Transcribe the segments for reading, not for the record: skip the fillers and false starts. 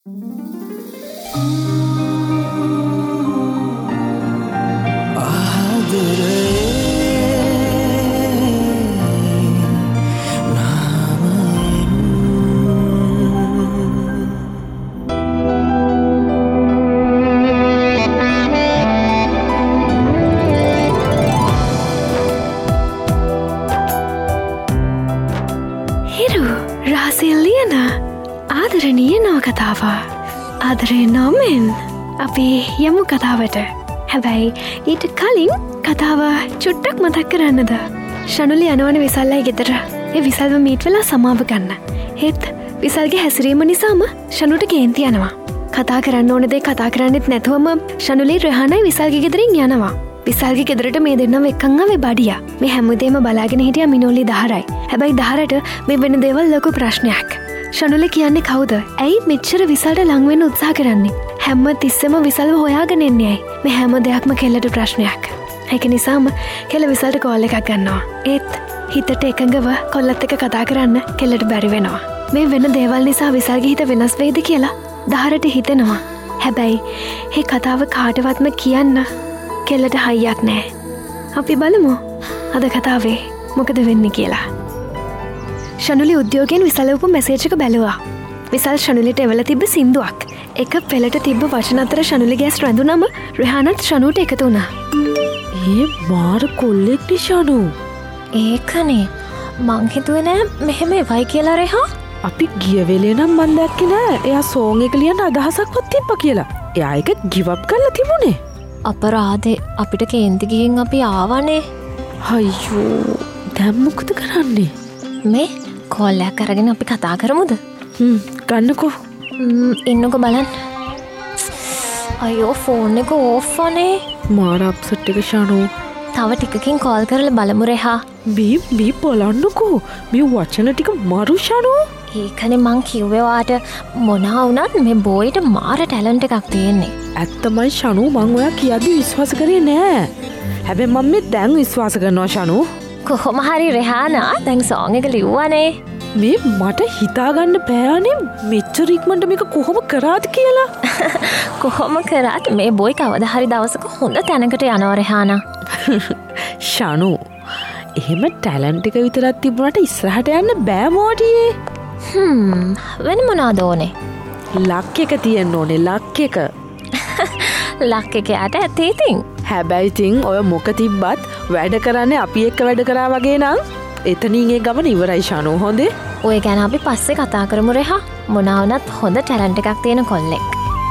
ආදරණීය නවකතාව ආදරේ නොමෙන් අපි යමු කතාවට. හැබැයි ඊට කලින් කතාව චුට්ටක් මතක් කරන්නද. ශනුලි යනවන විසල්ලයි ගෙදර. ඒ විසල්ව මීට් වෙලා සමාව ගන්න. ඒත් විසල්ගේ හැසිරීම නිසාම ශනුට කේන්ති යනවා. කතා කරන්න ඕන දේ කතා කරන්නෙත් නැතුවම ශනුලි රෙහානයි විසල්ගේ ගෙදරින් යනවා. විසල්ගේ ගෙදරට මේ දෙන්නම එක්කන් ආවේ බඩියා. මේ හැමදේම බලාගෙන හිටියා මිනෝලි දහරයි. හැබැයි දහරට මේ වෙන දේවල් ලොකු ප්‍රශ්නයක්. ශනුල කියන්නේ කවුද? ඇයි මෙච්චර විසල්ට ලං වෙන්න උත්සාහ කරන්නේ? හැම තිස්සෙම විසල්ව හොයාගෙන එන්නේ ඇයි? මේ හැම දෙයක්ම කෙල්ලට ප්‍රශ්නයක්. ඒක නිසාම කෙල්ල විසල්ට කෝල් එකක් ගන්නවා. ඒත් හිතට එකඟව කොල්ලත් එක්ක කතා කරන්න කෙල්ලට බැරි වෙනවා. මේ වෙන දේවල් නිසා විසල්ගේ හිත වෙනස් වෙයිද කියලා දහරට හිතෙනවා. හැබැයි මේ කතාව කාටවත්ම කියන්න කෙල්ලට හයියක් නැහැ. අපි බලමු අද කතාවේ මොකද වෙන්නේ කියලා. ශනුලි උද්‍යෝගයෙන් විසලවපු මැසේජ් එක බැලුවා. විසල් ශනුලිට එවල තිබ්බ සින්දුවක්. එක පෙළට තිබ්බ වචන අතර ශනුලිගේ ඇස් රැඳුනම රෙහානත් ශනුට එකතු වුණා. ඒ මාර කොල්ලෙක් නේ ශනු. ඒකනේ මං හිතුවේ නෑ මෙහෙම එවයි කියලා රෙහා. අපි ගිය වෙලේ නම් මන් දැක්කේ නෑ එයා සෝන් එක ලියන්න අදහසක්වත් තිබ්බ කියලා. එයා ඒක ගිව් අප් කරලා තිබුණේ. අපරාධේ අපිට කේන්ති ගිහින් අපි ආවනේ. අයියෝ දැන් මොකද කරන්නේ? මේ කෝල් එකක් අරගෙන අපි කතා කරමුද? ගන්නකෝ. ඉන්නකෝ බලන්න. අයියෝ ෆෝන් එක ඕෆ් වනේ. මාර අප්සෙට් එක ශනු. තව ටිකකින් කෝල් කරලා බලමු රෙහා. බී බලන්නකෝ. මේ වචන ටික මරු ශනු. ඒකනේ මං කිව්වේ වාට මොනවා වුණත් මේ බෝයිට මාර ටැලන්ට් එකක් තියෙන්නේ. ඇත්තමයි ශනු මං ඔයා කියද්දි විශ්වාස කරේ නෑ. හැබැයි මම මේ දැන් විශ්වාස කරනවා ශනු. කොහොම හරි රෙහානා දැන් සෝන් එක ලිව්වනේ. මේ මට හිතාගන්න බෑනේ මෙච්චර ඉක්මනට මේක කොහොම කරාද කියලා. කොහොම කරත් මේ බොයි කවදා හරි දවසක හොඳ තැනකට යනවා රෙහානා. ශනු එහෙම ටැලන්ට් එක විතරක් තිබුණාට ඉස්සරහට යන්න බෑ මෝඩියේ. වෙන මොනවද ඕනේ? ලක් එක තියෙන්න ඕනේ ලක් එක. ලක් එක යට ඇති ඉතින්. හැබැයි ඉතින් ඔය මොක තිබ්බත් වැඩ කරන්නේ අපි එක්ක වැඩ කරා වගේ නම් එතනින් ඒ ගමන ඉවරයි ශනු. හොඳේ. ඔය ගැන අපි පස්සේ කතා කරමු රෙහා. මොනවා වුණත් හොඳ ටැලන්ට් එකක් තියෙන කොල්ලෙක්.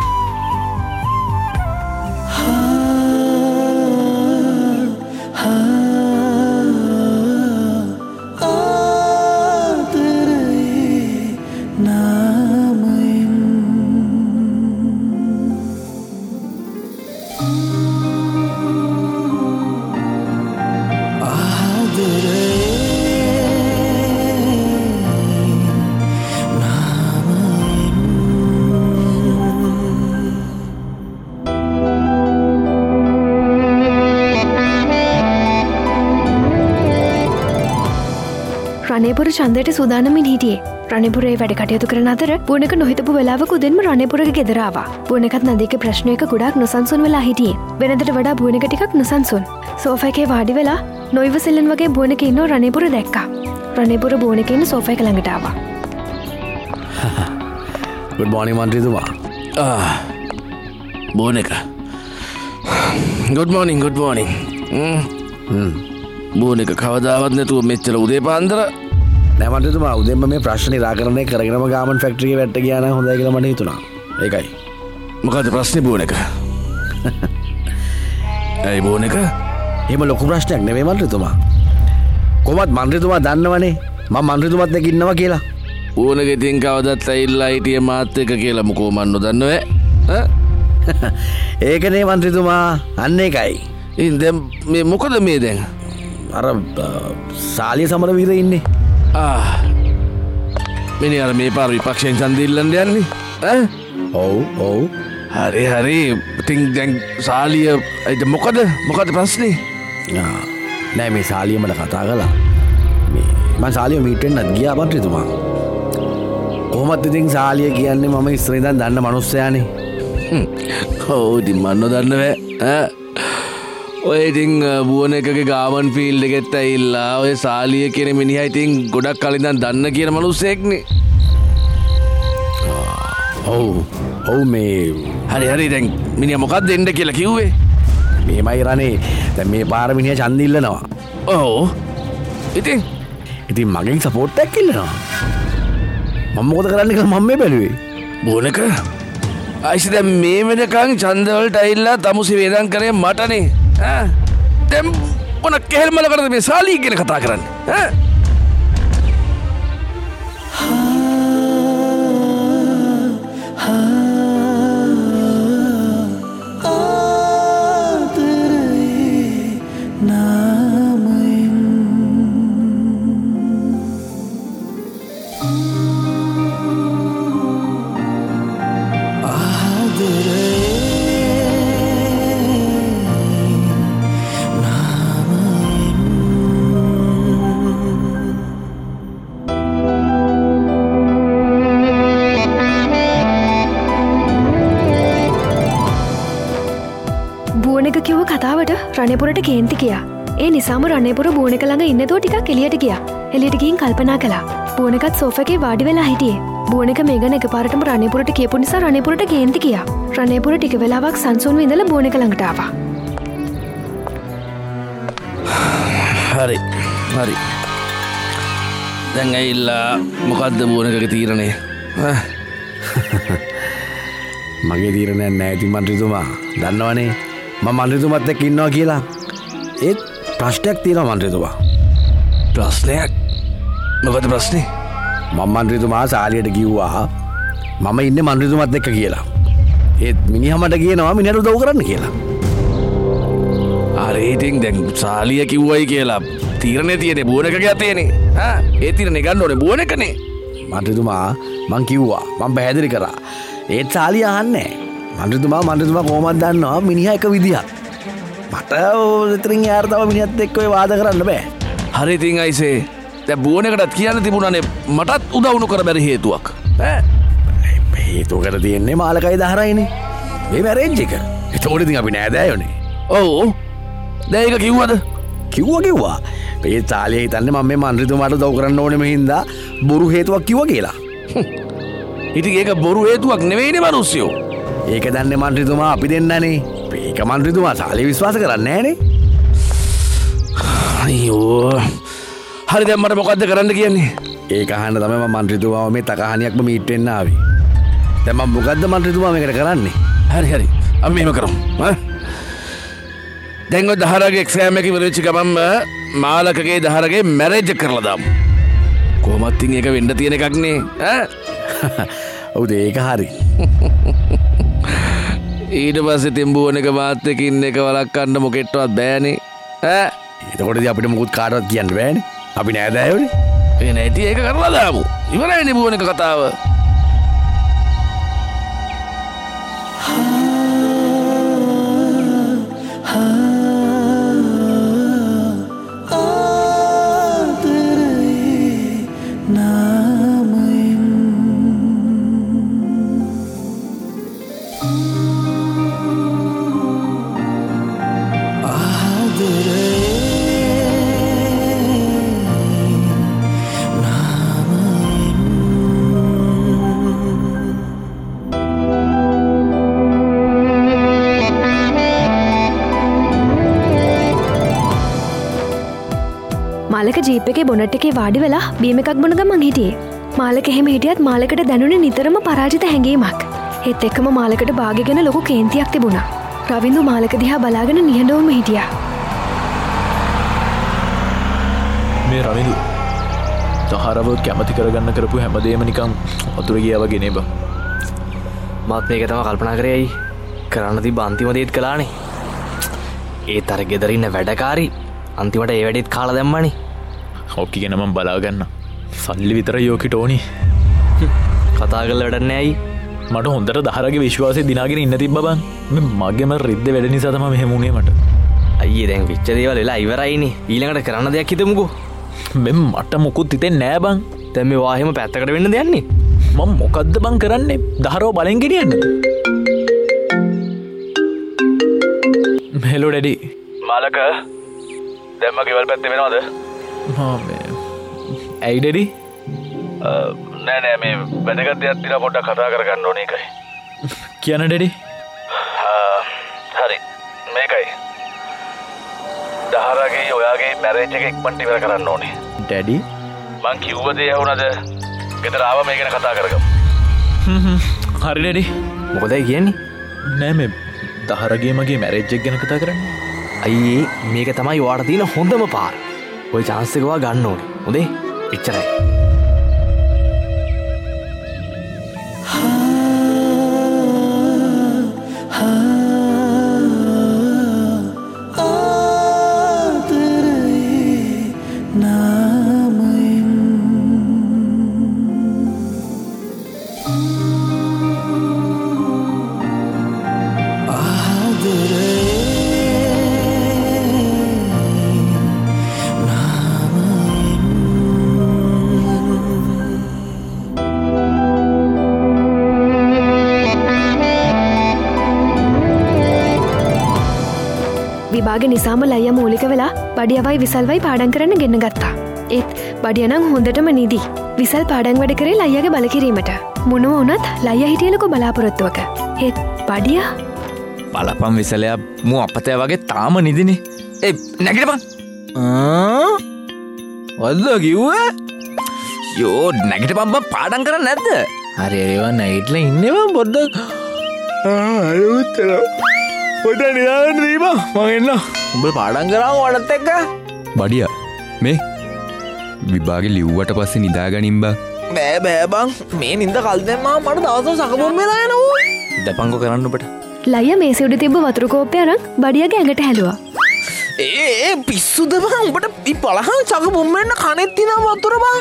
රණේපුර චන්දයට සූදානමින් හිටියේ. රණේපුරේ වැඩ කටයුතු කරන අතර පුණක නොහිතපු වෙලාවක උදෙන්ම රණේපුරගේ ගෙදර ආවා. පුණකත් නදීගේ ප්‍රශ්නයක ගොඩාක් නොසන්සුන් වෙලා හිටියේ. වෙනදට වඩා පුණක ටිකක් නොසන්සුන්. සෝෆා එකේ වාඩි වෙලා නොයිවසිල්ලන් වගේ පුණක ඉන්නව රණේපුර දැක්කා. රණේපුර පුණක ඉන්න සෝෆා එක ළඟට ආවා. Good morning මන්ත්‍රීතුමා. පුණක. Good morning. පුණක කවදාවත් නැතුව මෙච්චර උදේ පාන්දර නෑ මන්ත්‍රීතුමා උදේම මේ ප්‍රශ්න නිරාකරණය කරගෙනම ගාමන් ෆැක්ටරි එකට වැට්ට ගියා නම් හොඳයි කියලා මට හිතුණා. ඒකයි. මොකද ප්‍රශ්නේ පුණක? ඇයි පුණක? එහෙම ලොකු ප්‍රශ්නයක් නෙමෙයි මන්ත්‍රීතුමා. කොහොමද මන්ත්‍රීතුමා දන්නවනේ මම මන්ත්‍රීතුමාත් එක්ක ඉන්නවා කියලා. පුණක ඉතින් කවදත් ඇවිල්ලා හිටියේ මාත් එක්ක කියලා මොකෝ මන් නොදන්නවේ. ඒකනේ මන්ත්‍රීතුමා අන්න ඒකයි. ඉතින් දැන් මේ මොකද මේ දැන්? අර සාලිය සමරවීර ඉන්නේ. මිනිහ අර මේ පාර විපක්ෂයෙන් ඡන්දෙ ඉල්ලන්න යන්නේ. ඔව්. හරි. ඉතින් දැන් සාලිය මොකද ප්‍රශ්නේ? නෑ මේ සාලිය මට කතා කළා. මම සාලිය මීට් වෙන්නත් ගියා මන්ත්‍රීතුමා. කොහොම කොහොමත් ඉතින් සාලිය කියන්නේ මම ඉස්සර ඉඳන් දන්න මනුස්සයානේ. ඔව් ඉතින් මන් නොදන්න බෑ. ඔය ඉතින් බුවන එකගේ ගාමන් ෆීල්ඩ් එකෙත් ඇවිල්ලා ඔය සාලිය කියන මිනිහා ඉතින් ගොඩක් කලින් ඉඳන් දන්න කියන මනුස්සයෙක්නේ. ඔව් මේ හරි දැන් මිනිහා මොකක්ද දෙන්න කියලා කිව්වේ? මේමයි රනේ. දැන් මේ පාර මිනිහා ඡන්ද ඉල්ලනවා. ඔව්. ඉතින් මගෙන් සපෝට් එකක් ඉල්ලනවා. මම මොකද කරන්න කියලා මම මේ බැලුවේ. බොනක අයිසි දැන් මේ වෙනකන් ඡන්ද වලට ඇවිල්ලා තමුසි වේදන් කරේ මටනේ. දැන් මොන කෙහෙල්මල කරද මේ සාලිය ගැන කතා කරන්නේ? කිව්ව කතාවට රණේපුරට කේන්ති ගියා. ඒ නිසාම රණේපුර බෝනක ළඟ ඉන්නතෝ ටිකක් එළියට ගියා. එළියට ගිහින් කල්පනා කළා. බෝනකත් සෝෆා එකේ වාඩි වෙලා හිටියේ. බෝනක මේගන එකපාරටම රණේපුරට කියපු නිසා රණේපුරට කේන්ති ගියා. රණේපුර ටික වෙලාවක් සංසුන්ව ඉඳලා බෝනක ළඟට ආවා. හරි. දැන් ඇවිල්ලා මොකද්ද බෝනකගේ තීරණය? මගේ තීරණයක් නෑ ඉතින් මන්ත්‍රීතුමා. දන්නවනේ මම මන්ත්‍රීතුමත් එක්ක ඉන්නවා කියලා. ඒත් ප්‍රශ්නයක් තියෙනවා මන්ත්‍රීතුමා. ප්‍රශ්නයක්? මොකද ප්‍රශ්නේ? මම මන්ත්‍රීතුමා සාලියට කිව්වා මම ඉන්නේ මන්ත්‍රීතුමත් එක්ක කියලා. ඒත් මිනිහා මට කියනවා මිනිහට උදව් කරන්න කියලා. අර ඉතින් දැන් සාලිය කිව්වයි කියලා තීරණේ තියෙන්නේ බෝනකගේ අතේනේ. ඒ තීරණේ ගන්න ඕනේ බෝනකනේ. මන්ත්‍රීතුමා මං කිව්වා මං පැහැදිලි කරා. ඒත් සාලිය අහන්නේ මන්ත්‍රීතුමා කොහොමද දන්නවා මිනිහා එක විදියක්. මට ඉතින් යාර තව මිනිහත් එක්ක ඔය වාද කරන්න බෑ. හරි ඉතින් අයිසේ දැන් බෝනකටත් කියන්න තිබුණානේ මටත් උදව් නොකර බැරි හේතුවක්. හේතුවකට තියෙන්නේ මාලකයි දහරයිනේ. මේ මැරේජ් එක. ඒතකොට ඉතින් අපි නෑදෑයෝනේ. ඔව්. දැන් ඒක කිව්වද? කිව්වා. මේ තාලිය හිතන්නේ මම මේ මන්ත්‍රීතුමාට උදව් කරන්න ඕනේ මෙහින්දා බොරු හේතුවක් කිව්වා කියලා. ඉතින් ඒක බොරු හේතුවක් නෙවෙයිනේ මිනිස්සුયો. ඒක දන්නේ මන්ත්‍රීතුමා අපි දෙන්නනේ. ඒක මන්ත්‍රීතුමා සාලිය විශ්වාස කරන්නේ නැහනේ. අයියෝ. හරි දැන් මට මොකද්ද කරන්න කියන්නේ? ඒක අහන්න තමයි මම මන්ත්‍රීතුමාව මේ තකහණියක්ම මීට් වෙන්න ආවේ. දැන් මම මොකද්ද මන්ත්‍රීතුමා මේකට කරන්නේ? හරි. අපි මෙහෙම කරමු. දැන් ඔය දහරගේ එක්සෑම් එක ඉවර වෙච්ච ගමන්ම මාලකගේ දහරගේ මැරේජ් එක කරලා දාමු. කොහොමත් ඉතින් ඒක වෙන්න තියෙන එකක් නේ. ඔව් ඒක හරි. ඊට පස්සේ තෙම්බුවන එක මාත් එක්ක ඉන්න එක වළක්වන්න මොකෙටවත් බෑනේ. එතකොට ඉතින් අපිට මොකුත් කාටවත් කියන්න බෑනේ. අපි නෑදෑයෝනේ. ඒ නැති ඒක කරලා දාමු. ඉවරයිනේ බුවන එක කතාව. මාලක ජීප් එකේ බොනට් එකේ වාඩි වෙලා බීම එකක් බොන ගමන් හිටියේ. මාලක එහෙම හිටියත් මාලකට දැනුනේ නිතරම පරාජිත හැඟීමක්. ඒත් එක්කම මාලකට භාගය ගැන ලොකු කේන්තියක් තිබුණා. රවින්දු මාලක දිහා බලාගෙන නිහඬවම හිටියා. මේ රවින්දු දහරව කැමති කරගන්න කරපු හැමදේම නිකන් වතුර ගියා වගේ නේ බං. මාත් මේක තමයි කල්පනා කරේ අයි. කරන්න තිබ්බ අන්තිම දේත් කළානේ. ඒත් අර ගෙදර ඉන්න වැඩකාරී අන්තිමට ඒ වැඩේත් කාලා දැම්මානේ. ඔක්කි ගැන මම බලාගන්න. සල්ලි විතර යෝකිට ඕනි. කතා කරලා වැඩක් නෑ අයි. මට හොඳට දහරගේ විශ්වාසය දිනාගෙන ඉන්න තිබ්බ බං. මගේම රිද්ද වැඩ නිසා තමයි මෙහෙම වුනේ මට. අයියේ දැන් වෙච්ච දේවල් වෙලා ඉවරයිනේ. ඊළඟට කරන්න දෙයක් හිතමුකෝ. මෙම් මට මොකුත් හිතෙන්නේ නෑ බං. දැන් මේ වාහෙම පැත්තකට වෙන්න දෙන්නේ. මම මොකද්ද බං කරන්නේ? දහරව බලෙන් ගෙනියන්නද? Hello daddy. මාලක දැන් මගේ ගෙවල් පැත්තේ වෙනවද? ඇයි ඩැඩි? නෑ මේ වැදගත් දෙයක් තියෙනවා පොඩ්ඩක් කතා කරගන්න ඕනේ ඒකයි. කියන්න ඩැඩි. හරි මේකයි. දහරගේ ඔයාගේ මැරේජ් එක ඉක්මනට ඉවර කරන්න ඕනේ. ඩැඩි මං කිව්ව දේ ඇහුණද? ගෙදර ආව මේ ගැන කතා කරගමු. හරි ඩැඩි. මොකදයි කියන්නේ? නෑ මේ දහරගේ මගේ මැරේජ් එක ගැන කතා කරන්නේ. අයියේ මේක තමයි ඔයාට තියෙන හොඳම පාර. ඔය chance එක ඔයා ගන්න ඕනේ. හොඳේ? එච්චරයි. විභාගේ නිසාම ලයියා මූලික වෙලා බඩියවයි විසල්වයි පාඩම් කරන්න ගෙන්න ගත්තා. ඒත් බඩිය නම් හොඳටම නිදි. විසල් පාඩම් වැඩ කරේ ලයියාගේ බලකිරීමට. මොනව වුණත් ලයියා හිටියලකො බලාපොරොත්තුවක. ඒත් බඩිය බලපන් විසලයා මු අපතේ වගේ තාම නිදිනේ. ඒ නැගිටපන්. වද්ද කිව්වේ? යෝ නැගිටපන් බං පාඩම් කරන්නේ නැද්ද? හරි ඒවා නැගිටලා ඉන්නේ බං පොඩ්ඩක්. පොඩ නිදාගන්න දීපන් මං එන්න. උඹ පාඩම් කරාම වඩත් එක්ක. බඩිය මේ විභාගේ ලිව්වට පස්සේ නිදාගනින් බං. බෑ බං මේ නින්ද කල් දැම්මා මට දවසක් සකපොම් වෙලා යනවා. දපංකෝ කරන්න ඔබට. ලයියා මේසෙ උඩ තිබ්බ වතුර කෝප්පය අරන් බඩියගේ ඇඟට හැලුවා. ඒ පිස්සුද බං උඹට මේ පලහන් සකපොම් වෙන්න කනෙත් තියන වතුර බං.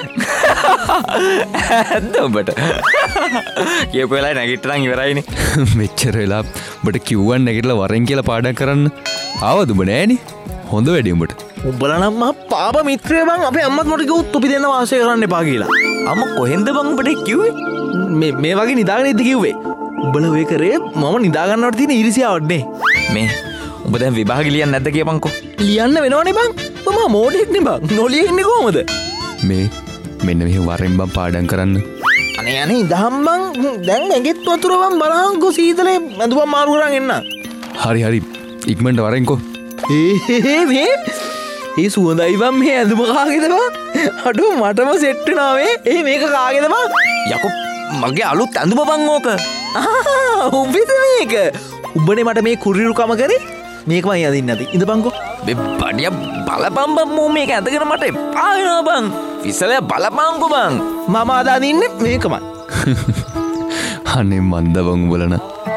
ඇද්ද උඹට? කියපු වෙලාවේ නැගිට්ටනම් ඉවරයිනේ. මෙච්චර වෙලා උඹට කිව්වන් නැගිටලා වරෙන් කියලා පාඩම් කරන්න. ආවද උඹ නෑනේ. හොඳ වැඩේ උඹට. උඹලා නම් මහා පාප මිත්‍රය බං. අපේ අම්මත් මට කිව්වොත් තොපි දෙන්න වාසය කරන්න එපා කියලා. අම්මා කොහෙන්ද බං උඹට කිව්වේ? මේ වගේ නිදාගෙන ඉද්දි කිව්වේ. උඹලා ඔය කරේ මම නිදාගන්නවට තියෙන ඊර්ෂ්‍යාවක් නේ. මේ උඹ දැන් විභාග ලියන්නේ නැද්ද කියපන්කෝ. ලියන්න වෙනවනේ බං. මම මොඩෙක් නේ බං. නොලිය ඉන්නේ කොහමද? මේ මෙන්න මෙහෙ වරෙන් බං පාඩම් කරන්න. අනේ ඉදහම් බං. දැන් ඇඟෙත් වතුර බං බලහන්කෝ සීතලේ ඇඳුම් මාරු කරන් එන්න. හරි ඉක්මනට වරෙන්කෝ. මේ ඒ සුවඳයි බං මේ ඇඳුම කාගේද බං? අඩෝ මටම සෙට් වෙනවා මේ. මේක කාගේද බං? යකෝ මගේ අලුත් ඇඳුම බං ඕක. උඹද මේක? උඹනේ මට මේ කුරිරුකම කරේ? මේක මම යදින්න නැති. ඉඳපන්කෝ. මේ බඩිය බලපන් බං මෝ මේක ඇඳගෙන මට එපා වෙනවා බං. විසලයා බලපන්කෝ බං. මම අද අදින්නේ මේකමයි. අනේ මන්ද බං උඹලන.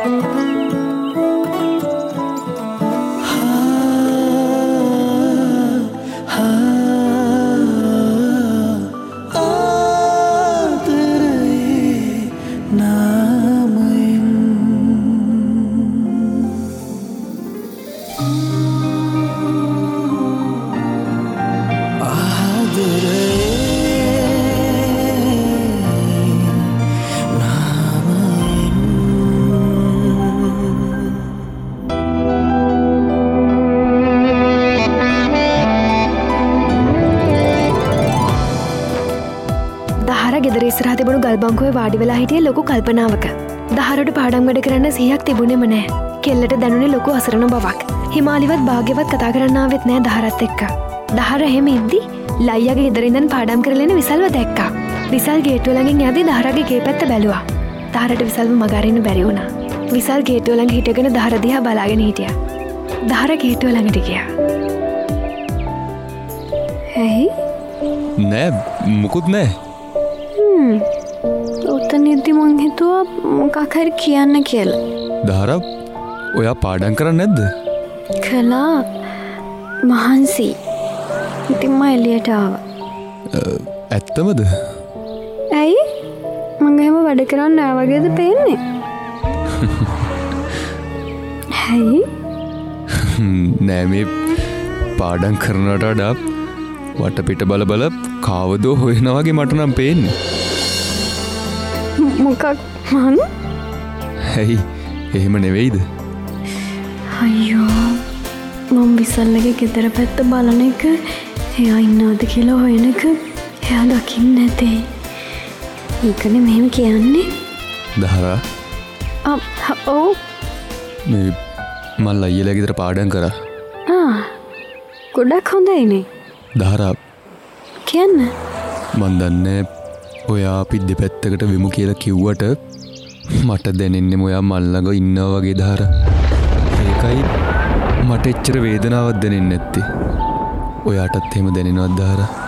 ගෙදර ඉස්සරහ තිබුණු ගල්බංකුවේ වාඩි වෙලා හිටියේ ලොකු කල්පනාවක. දහරට පාඩම් වැඩ කරන්න සිහියක් තිබුණේම නෑ. කෙල්ලට දැනුනේ ලොකු අසරණ බවක්. හිමාලිවත් භාග්‍යවත් කතා කරන්න ආවෙත් නෑ දහරත් එක්ක. දහර එහෙම ඉද්දි ලයියාගේ ගෙදර ඉඳන් පාඩම් කරලා එන විසල්ව දැක්කා. විසල් ගේට්ටුව ළඟින් යද්දි දහරගේ ගේ පැත්ත බැලුවා. දහරට විසල්ව මග අරින්න බැරි වුණා. විසල් ගේට්ටුව ළඟ හිටගෙන දහර දිහා බලාගෙන හිටියා. දහර ගේට්ටුව ළඟට ගියා. ඇයි? නෑ මුකුත් නෑ. උත්තර නිද්දි මං හිතුවා මොකක් හරි කියන්න කියලා. දහර ඔයා පාඩම් කරන්නේ නැද්ද? කළා මහන්සි. ඉතින් මම එළියට ආවා. ඇත්තමද? ඇයි? මං එහෙම වැඩ කරන්නේ නෑ වගේද පේන්නේ? ඇයි? නෑ මේ පාඩම් කරනවට වඩා වටපිට බල බල කාවදෝ හොයනා වගේ මට නම් පේන්නේ. මොකක් මං හැයි එහෙම නෙවෙයිද අයියෝ මං විසල්ලගේ ගෙදර පැත්ත බලන එක එයා ඉන්නාද කියලා හොයන එක එයා දකින්න නැතේ ඒකන මෙහෙම කියන්නේ දහරා ඔව් මේ මල් අයියලා ගෙදර පාඩම් කරා ගොඩක් හොඳයිනේ දහරා කියන්න මන් දන්නේ ඔයා අපි දෙපැත්තකට විමු කියලා කිව්වට මට දැනෙන්නෙම ඔයා මල්ලඟ ඉන්නවා වගේ දහර ඒකයි මට එච්චර වේදනාවක් දැනෙන්නේ නැත්තේ ඔයාටත් එහෙම දැනෙනවද දහරා